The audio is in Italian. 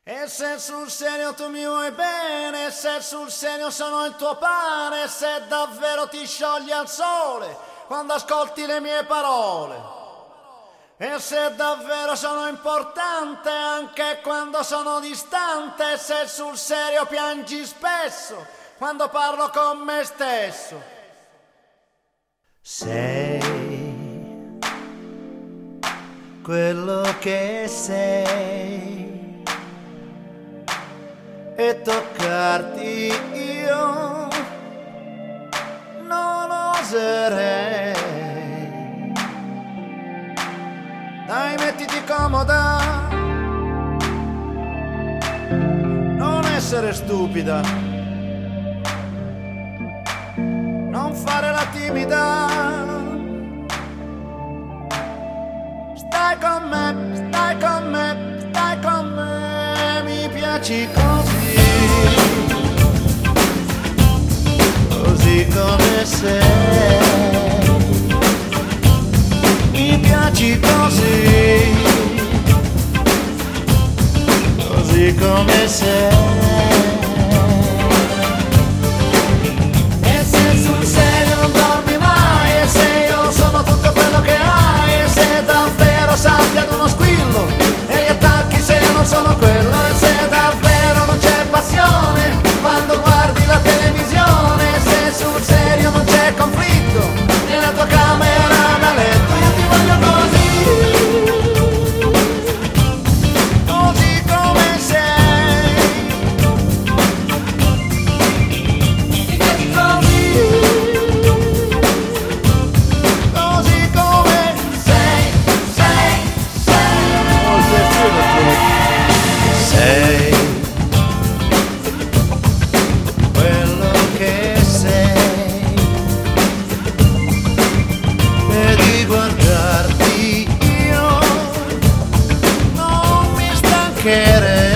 E se sul serio tu mi vuoi bene, se sul serio sono il tuo pane, se davvero ti sciogli al sole quando ascolti le mie parole, e se davvero sono importante anche quando sono distante, se sul serio piangi spesso quando parlo con me stesso. Sei quello che sei e toccarti io non oserei. Dai, mettiti comoda, non essere stupida, non fare la timida. Stai con me, stai con me, stai con me, mi piaci così, così come sei, mi piaci così, così come sei. E se sul serio non dormi mai, e se io sono tutto quello che hai, e se davvero salti ad uno squillo e gli attacchi se non sono quello, e se davvero non c'è passione quando guardi la televisione, se sul serio non c'è conflitto nella tua camera da letto, io ti voglio così, così come sei, mi piaci così, così come sei, sei quello che sei, e di guardarti io non mi stancherei.